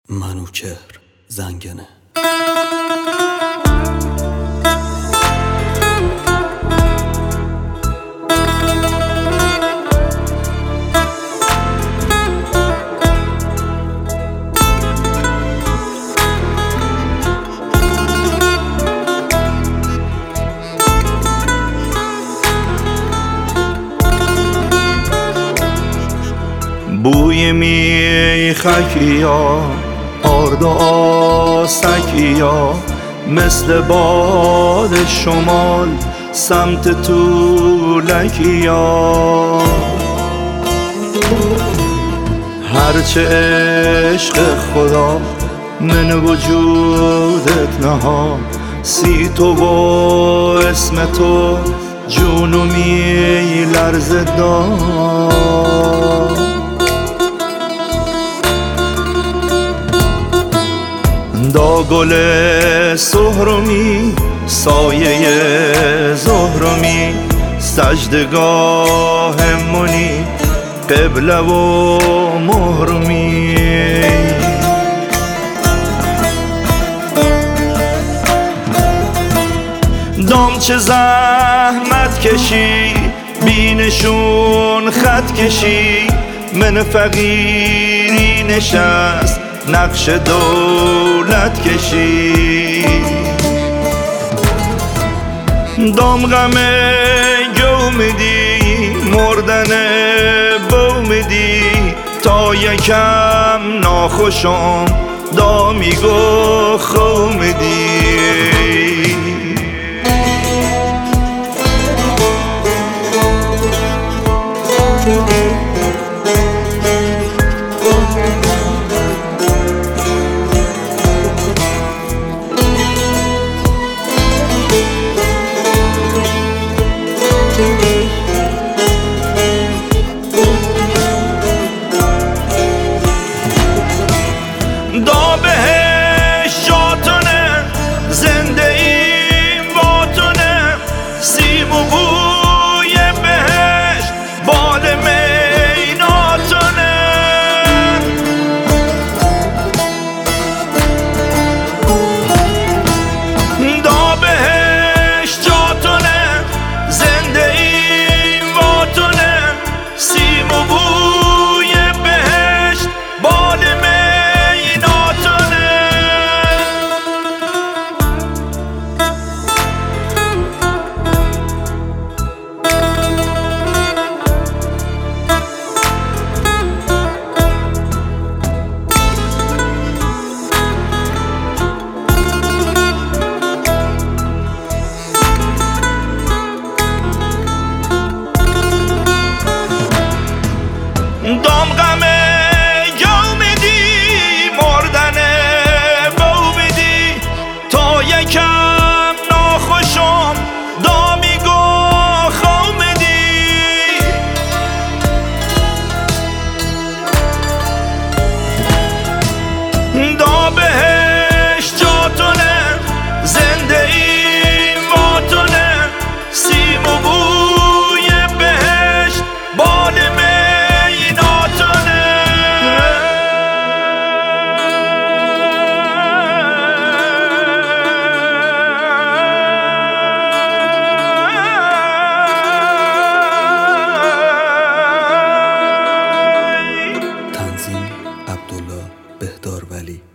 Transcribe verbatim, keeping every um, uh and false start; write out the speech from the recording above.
منوچهر زنگنه. بوی میخکیا آرد و آسکیا مثل باد شمال سمت طولکیا. هرچه عشق خدا من وجودت نها سی تو و اسم تو جونو می لرزه داد. دا گل سهرمی سایه زهرمی سجدگاه منی قبله و محرمی. دام چه زحمت کشی بینشون خط کشی من فقیری نشست نقش دولت کشی. دام غم گو میدی مردن بو میدی تا یکم ناخوشم دا میگو خو میدی. دا بهش جاتونه زنده ایم باتونه سیم و بوی بهش بال میناتونه. دا بهش جاتونه زنده ایم باتونه سیم و بوی بهش بال دام غم گو میدی مردن بو میدی تا یکم ناخوشم دا میگو خو میدی. دا بهش جاتونه زنده ایم باتونه سیم و بوی بهش بال تنظیم عبدالله بهدار ولی.